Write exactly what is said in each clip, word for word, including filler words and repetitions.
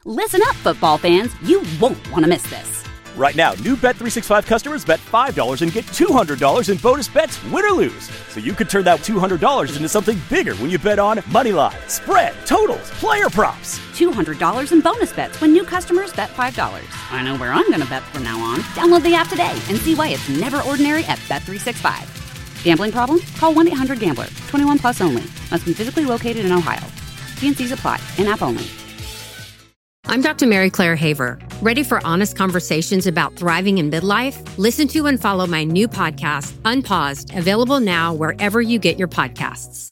Listen up, football fans. You won't want to miss this. Right now, new Bet three sixty-five customers bet five dollars and get two hundred dollars in bonus bets, win or lose. So you could turn that two hundred dollars into something bigger when you bet on money line, spread, totals, player props. two hundred dollars in bonus bets when new customers bet five dollars. I know where I'm going to bet from now on. Download the app today and see why it's never ordinary at Bet three sixty-five. Gambling problem? Call one eight hundred gambler. twenty-one plus only. Must be physically located in Ohio. T and C's apply. In-app only. I'm Doctor Mary Claire Haver. Ready for honest conversations about thriving in midlife? Listen to and follow my new podcast, Unpaused, available now wherever you get your podcasts.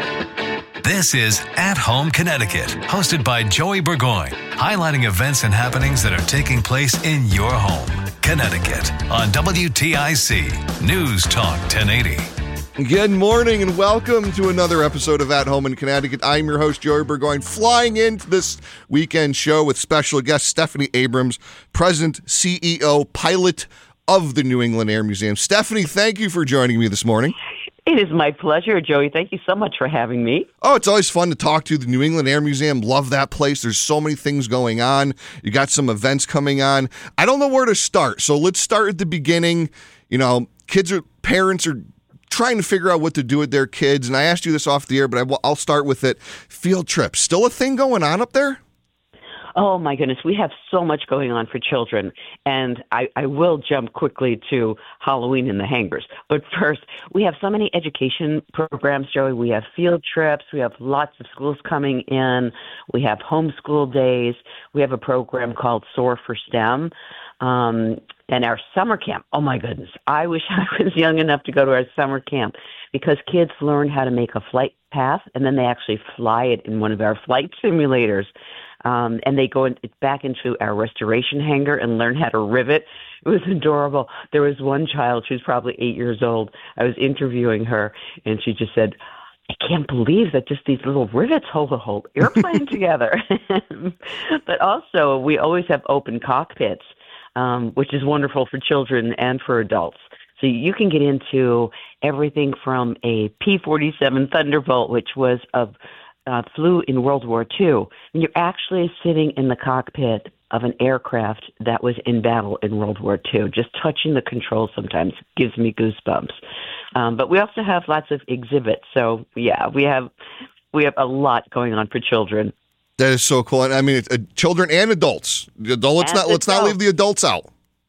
This is At Home Connecticut, hosted by Joey Burgoyne, highlighting events and happenings that are taking place in your home, Connecticut, on W T I C News Talk ten eighty. Good morning and welcome to another episode of At Home in Connecticut. I'm your host, Joey Burgoyne, flying into this weekend show with special guest Stephanie Abrams, President, C E O, pilot of the New England Air Museum. Stephanie, thank you for joining me this morning. It is my pleasure, Joey. Thank you so much for having me. Oh, it's always fun to talk to the New England Air Museum. Love that place. There's so many things going on. You got some events coming on. I don't know where to start, so let's start at the beginning. You know, kids are, parents are trying to figure out what to do with their kids, and I asked you this off the air, but I, I'll start with it. Field trips, still a thing going on up there? Oh, my goodness. We have so much going on for children, and I, I will jump quickly to Halloween in the hangars. But first, we have so many education programs, Joey. We have field trips. We have lots of schools coming in. We have homeschool days. We have a program called Soar for STEM. Um, and our summer camp, oh my goodness, I wish I was young enough to go to our summer camp, because kids learn how to make a flight path, and then they actually fly it in one of our flight simulators. Um, and they go in, back into our restoration hangar and learn how to rivet. It was adorable. There was one child, she was probably eight years old. I was interviewing her, and she just said, I can't believe that just these little rivets hold the whole airplane together. But also, we always have open cockpits, um, which is wonderful for children and for adults. So you can get into everything from a P forty-seven Thunderbolt, which was a Uh, flew in World War Two, and you're actually sitting in the cockpit of an aircraft that was in battle in World War Two. Just touching the controls sometimes gives me goosebumps. Um, but we also have lots of exhibits. So yeah, we have we have a lot going on for children. That is so cool. And I mean, it's, uh, children and adults. The adult, let's And not let's not adults. leave the adults out.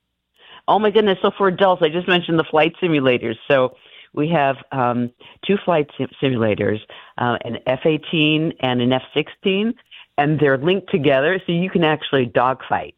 Oh my goodness! So for adults, I just mentioned the flight simulators. So we have um, two flight sim- simulators, uh, an F eighteen and an F sixteen, and they're linked together, so you can actually dogfight.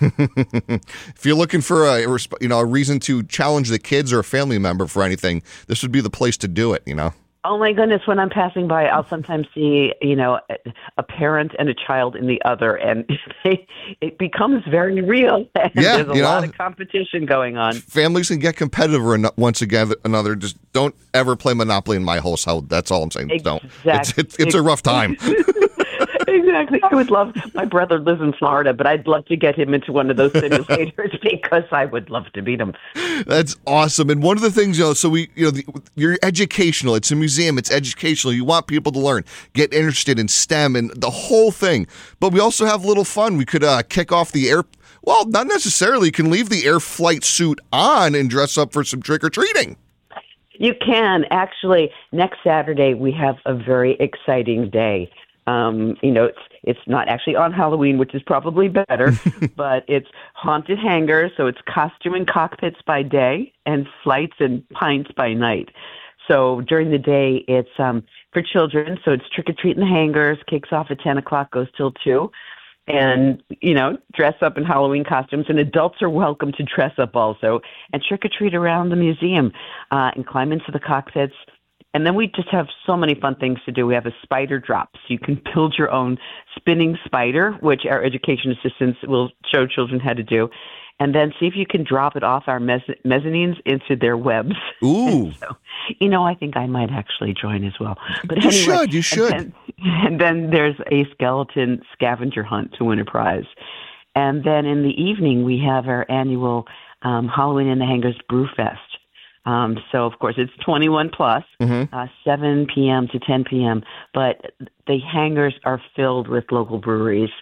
If you're looking for a you know a reason to challenge the kids or a family member for anything, this would be the place to do it. You know. Oh my goodness! When I'm passing by, I'll sometimes see, you know, a parent and a child in the other, and they, it becomes very real. And Yeah, there's a you lot know, of competition going on. Families can get competitive or once again another. Just don't ever play Monopoly in my household. That's all I'm saying. Don't. It's Exactly. it's, it's a rough time. Exactly. I would love, my brother lives in Florida, but I'd love to get him into one of those simulators because I would love to beat him. That's awesome. And one of the things, you know, so we, you know, the, you're educational. It's a museum. It's educational. You want people to learn, get interested in STEM and the whole thing. But we also have a little fun. We could uh, kick off the air. Well, not necessarily. You can leave the air flight suit on and dress up for some trick-or-treating. You can. Actually, next Saturday, we have a very exciting day. Um, you know, it's it's not actually on Halloween, which is probably better, but it's haunted hangars, so it's costume and cockpits by day and flights and pints by night. So during the day, it's um, for children, so it's trick-or-treat in the hangars, kicks off at ten o'clock, goes till two, and, you know, dress up in Halloween costumes, and adults are welcome to dress up also, and trick-or-treat around the museum uh, and climb into the cockpits. And then we just have so many fun things to do. We have a spider drop, so you can build your own spinning spider, which our education assistants will show children how to do, and then see if you can drop it off our mezz- mezzanines into their webs. Ooh. So, you know, I think I might actually join as well. But You anyway, should, you should. And then, and then there's a skeleton scavenger hunt to win a prize. And then in the evening, we have our annual um, Halloween in the Hangars Brew Fest. Um, so, of course, it's twenty-one plus, Mm-hmm. uh, seven p.m. to ten p.m., but the hangars are filled with local breweries.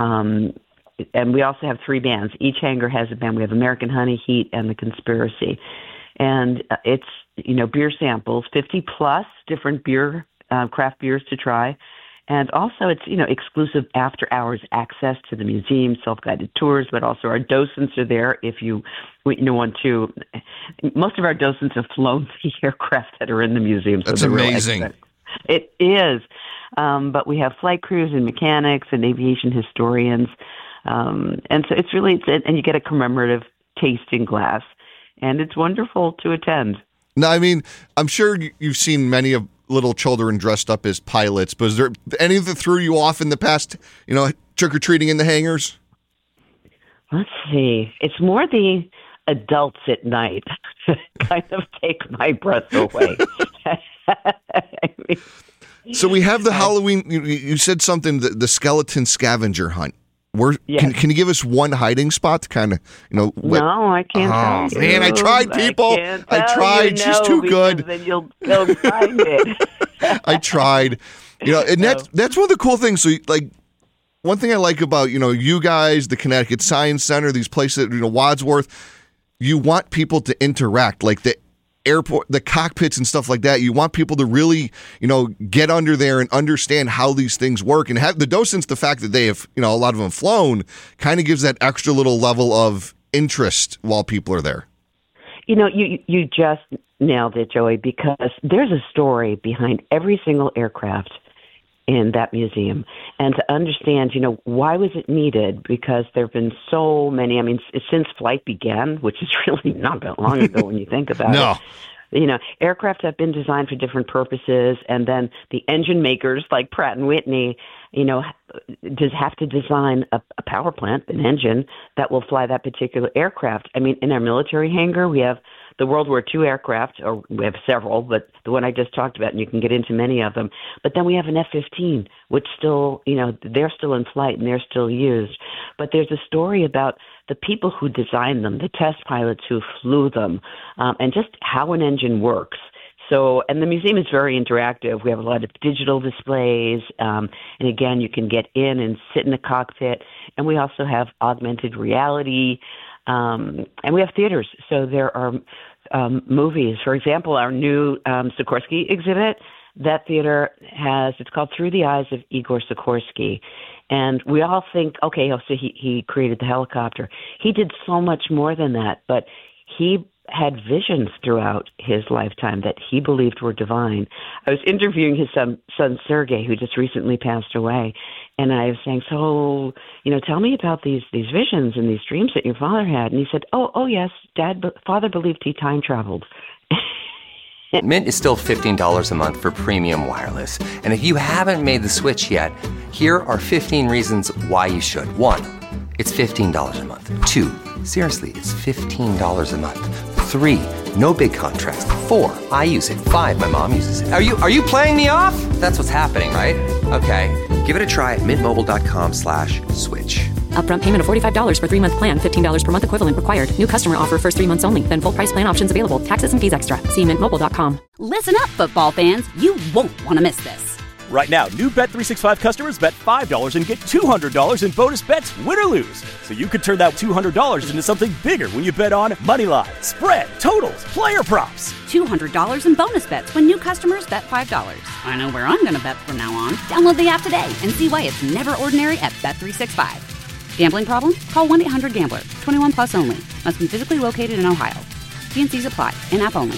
Um, and we also have three bands. Each hangar has a band. We have American Honey, Heat, and The Conspiracy. And uh, it's, you know, beer samples, fifty plus different beer, uh, craft beers to try. And also it's, you know, exclusive after-hours access to the museum, self-guided tours, but also our docents are there if you, you know, want to. Most of our docents have flown the aircraft that are in the museum. So That's amazing. It is. Um, but we have flight crews and mechanics and aviation historians. Um, and so it's really, it's, and you get a commemorative tasting glass. And it's wonderful to attend. No, I mean, I'm sure you've seen many of little children dressed up as pilots, but is there any that threw you off in the past, you know, trick-or-treating in the hangars? Let's see. It's more the adults at night kind of take my breath away. I mean, so we have the Halloween, you, you said something, the, the skeleton scavenger hunt. Where, yes. can, can you give us one hiding spot to kind of, you know? What, no, I can't oh, tell you. man, I tried, people. I, I tried. You She's no, too good. Then you'll go find it. I tried. You know, and no. that's, that's one of the cool things. So, like, one thing I like about, you know, you guys, the Connecticut Science Center, these places, you know, Wadsworth, you want people to interact. Like the airport, the cockpits and stuff like that. You want people to really, you know, get under there and understand how these things work. And have the docents, the fact that they have, you know, a lot of them flown, kind of gives that extra little level of interest while people are there. You know, you you just nailed it, Joey, because there's a story behind every single aircraft in that museum. And to understand, you know, why was it needed? Because there have been so many, I mean, since flight began, which is really not that long ago when you think about no. it. You know, aircraft have been designed for different purposes, and then the engine makers like Pratt and Whitney, you know, just have to design a, a power plant, an engine that will fly that particular aircraft. I mean, in our military hangar, we have the World War Two aircraft, or we have several, but the one I just talked about, and you can get into many of them. But then we have an F fifteen, which still, you know, they're still in flight and they're still used. But there's a story about the people who designed them, the test pilots who flew them, um, and just how an engine works. So, and the museum is very interactive. We have a lot of digital displays, um, and again, you can get in and sit in the cockpit. And we also have augmented reality, um, and we have theaters. So there are um, movies. For example, our new um, Sikorsky exhibit, that theater has, it's called Through the Eyes of Igor Sikorsky. And we all think, okay, oh, so he, he created the helicopter. He did so much more than that, but he had visions throughout his lifetime that he believed were divine. I was interviewing his son, son Sergei, who just recently passed away, and I was saying, so, you know, tell me about these these visions and these dreams that your father had. And he said, oh, oh yes, Dad, father believed he time traveled. Mint is still fifteen dollars a month for premium wireless. And if you haven't made the switch yet, here are fifteen reasons why you should. One, it's fifteen dollars a month. Two, seriously, it's fifteen dollars a month. Three, no big contrast. Four, I use it. Five, my mom uses it. Are you are you playing me off? That's what's happening, right? Okay, give it a try at mintmobile.com slash switch. Upfront payment of forty-five dollars for three-month plan, fifteen dollars per month equivalent required. New customer offer first three months only. Then full price plan options available. Taxes and fees extra. See mint mobile dot com. Listen up, football fans. You won't want to miss this. Right now, new Bet three sixty-five customers bet five dollars and get two hundred dollars in bonus bets, win or lose. So you could turn that two hundred dollars into something bigger when you bet on money line, spread, totals, player props. two hundred dollars in bonus bets when new customers bet five dollars. I know where I'm going to bet from now on. Download the app today and see why it's never ordinary at Bet three sixty-five. Gambling problem? Call one eight hundred gambler. twenty-one plus only. Must be physically located in Ohio. T and C's apply. In-app only.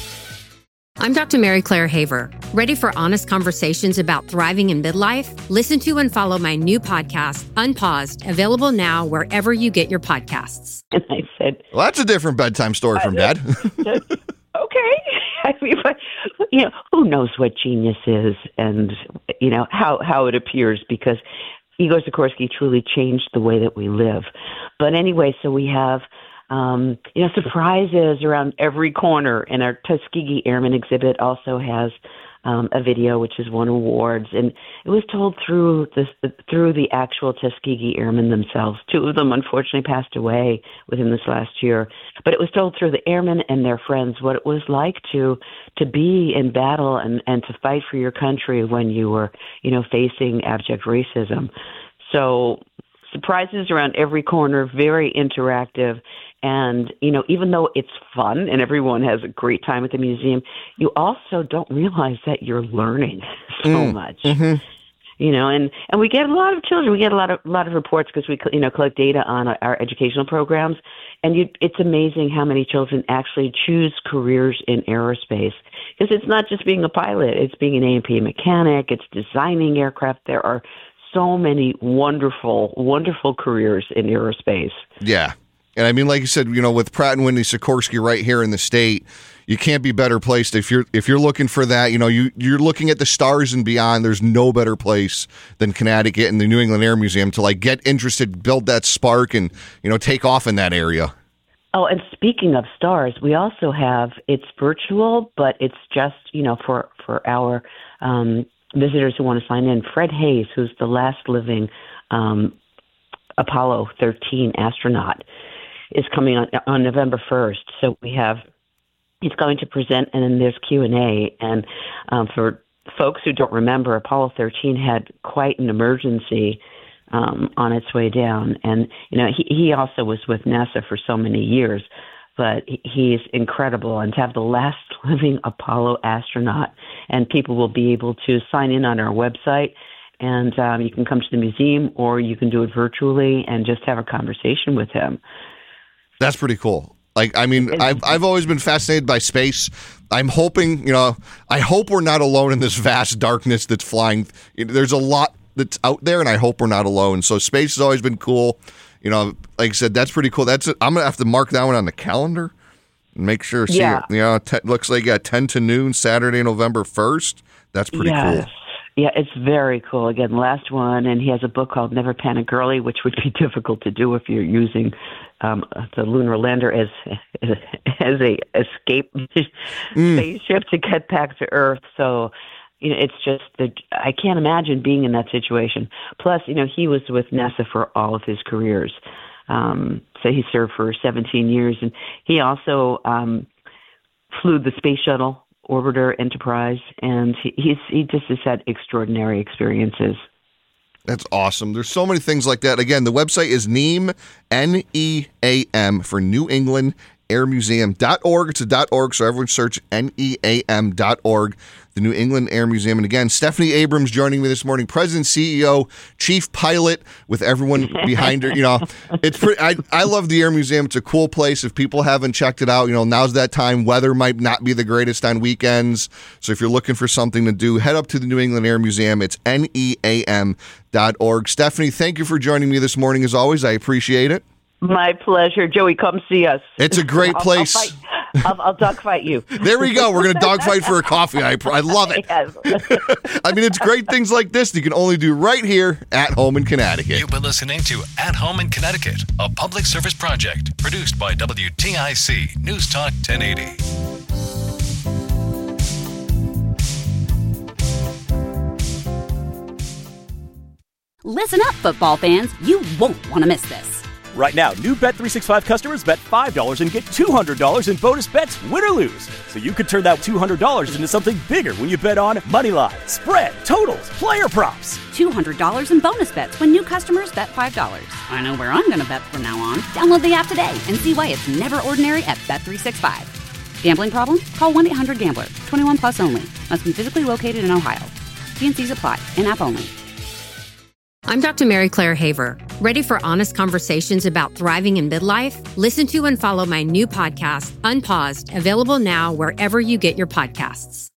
I'm Doctor Mary Claire Haver. Ready for honest conversations about thriving in midlife? Listen to and follow my new podcast, Unpaused, available now wherever you get your podcasts. And I said, Well, that's a different bedtime story from Dad. okay. I mean, but, you know, who knows what genius is and, you know, how, how it appears, because Igor Sikorsky truly changed the way that we live. But anyway, so we have, um, you know, surprises around every corner. And our Tuskegee Airmen exhibit also has um, a video which has won awards. And it was told through this, through the actual Tuskegee Airmen themselves. Two of them unfortunately passed away within this last year. But it was told through the airmen and their friends what it was like to to be in battle and, and to fight for your country when you were, you know, facing abject racism. So surprises around every corner, very interactive. And, you know, even though it's fun and everyone has a great time at the museum, you also don't realize that you're learning so mm. much. Mm-hmm. You know, and, and we get a lot of children. We get a lot of lot of reports because we, you know, collect data on our educational programs. And you, it's amazing how many children actually choose careers in aerospace. Because it's not just being a pilot. It's being an A and P mechanic. It's designing aircraft. There are so many wonderful, wonderful careers in aerospace. Yeah. And I mean, like you said, you know, with Pratt and Whitney Sikorsky right here in the state, you can't be better placed if you're if you're looking for that. You know, you you're looking at the stars and beyond. There's no better place than Connecticut and the New England Air Museum to like get interested, build that spark, and you know, take off in that area. Oh, and speaking of stars, we also have it's virtual, but it's just you know for for our um, visitors who want to sign in. Fred Hayes, who's the last living um, Apollo thirteen astronaut, is coming on, on November first. So we have, he's going to present, and then there's Q and A. And um, for folks who don't remember, Apollo thirteen had quite an emergency um, on its way down. And, you know, he, he also was with NASA for so many years, but he's incredible. And to have the last living Apollo astronaut, and people will be able to sign in on our website. And um, you can come to the museum, or you can do it virtually and just have a conversation with him. That's pretty cool. Like, I mean, I've, I've always been fascinated by space. I'm hoping, you know, I hope we're not alone in this vast darkness that's flying. There's a lot that's out there, and I hope we're not alone. So space has always been cool. You know, like I said, that's pretty cool. That's I'm going to have to mark that one on the calendar and make sure. See yeah. it. You know, t- looks like at ten to noon, Saturday, November first. That's pretty yes. cool. Yeah, it's very cool. Again, last one, and he has a book called Never Panic Girly, which would be difficult to do if you're using um, the lunar lander as as a escape mm. spaceship to get back to Earth. So, you know, it's just the I can't imagine being in that situation. Plus, you know, he was with NASA for all of his careers. Um, so he served for seventeen years, and he also um, flew the space shuttle Orbiter Enterprise, and he, he's he just has had extraordinary experiences. That's awesome. There's so many things like that. Again, the website is NEAM, N E A M, for New England Air Museum dot org. It's a .org, so everyone search N E A M dot org, the New England Air Museum. And again, Stephanie Abrams joining me this morning, President, C E O, Chief Pilot, with everyone behind her. You know, it's pretty, I, I love the Air Museum. It's a cool place. If people haven't checked it out, you know, now's that time. Weather might not be the greatest on weekends. So if you're looking for something to do, head up to the New England Air Museum. It's N E A M dot org. Stephanie, thank you for joining me this morning. As always, I appreciate it. My pleasure. Joey, come see us. It's a great place. I'll, I'll, fight, I'll, I'll dogfight you. There we go. We're going to dogfight for a coffee. I, I love it. Yes. I mean, it's great things like this that you can only do right here at home in Connecticut. You've been listening to At Home in Connecticut, a public service project produced by W T I C News Talk ten eighty. Listen up, football fans. You won't want to miss this. Right now, new Bet three sixty-five customers bet five dollars and get two hundred dollars in bonus bets, win or lose. So you could turn that two hundred dollars into something bigger when you bet on money line, spread, totals, player props. two hundred dollars in bonus bets when new customers bet five dollars. I know where I'm going to bet from now on. Download the app today and see why it's never ordinary at Bet three sixty-five. Gambling problem? Call one eight hundred gambler. twenty-one plus only. Must be physically located in Ohio. T and C's apply. In-app only. I'm Doctor Mary Claire Haver. Ready for honest conversations about thriving in midlife? Listen to and follow my new podcast, Unpaused, available now wherever you get your podcasts.